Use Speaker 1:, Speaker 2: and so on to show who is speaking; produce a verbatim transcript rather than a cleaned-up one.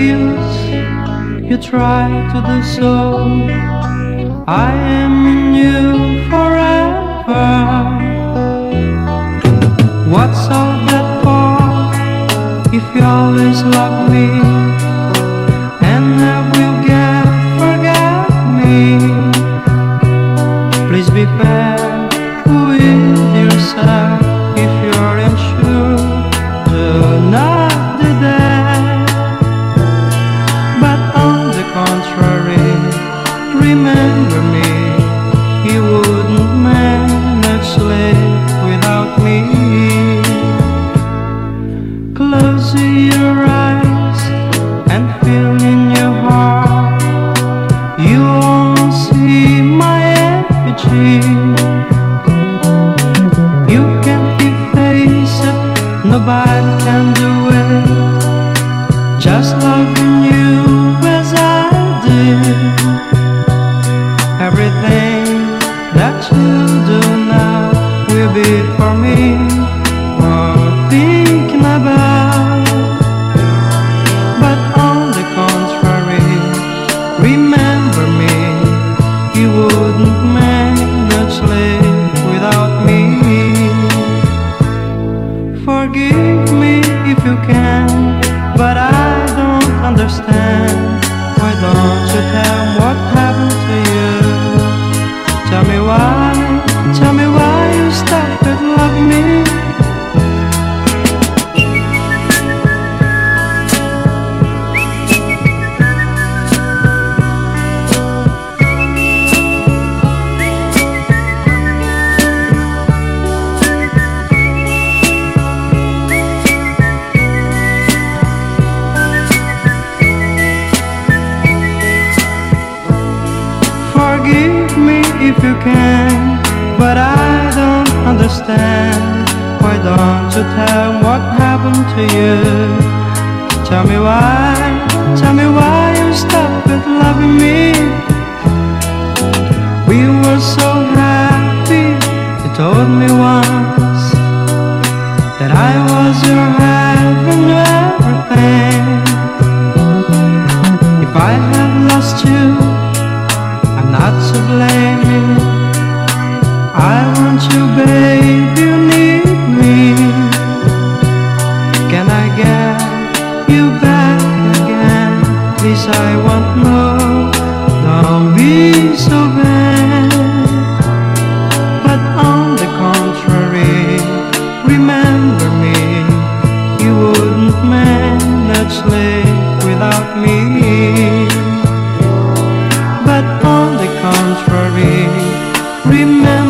Speaker 1: excuse you try to do so. I am in you forever. What's all that for if you always love me and never get forget me? Please be fair with yourself. If you're unsure, do not do that. But on the contrary, remember me. You wouldn't manage to live without me. Close your eyes and feel in your heart. You won't see my effigy. You can't efface it, nobody can do it. Just loving you as I did. Everything that you do now will be for me, worth thinking about. But on the contrary, remember me. You wouldn't manage to live without me. Forgive me if you can, but I don't understand. Why don't you tell me what happened to you? Tell me why, tell me why you stopped loving me. Forgive me if you can, but I don't understand. Why don't you tell me what happened to you? Tell me why, tell me why you stopped loving me. We were so happy, you told me once that I was your heaven, everything. If I have lost you, I'm not to blame. I want you, babe, you need me. Can I get you back again? Please, I want more. Don't be so bad. But on the contrary, remember me. You wouldn't manage to live without me. But on the contrary, remember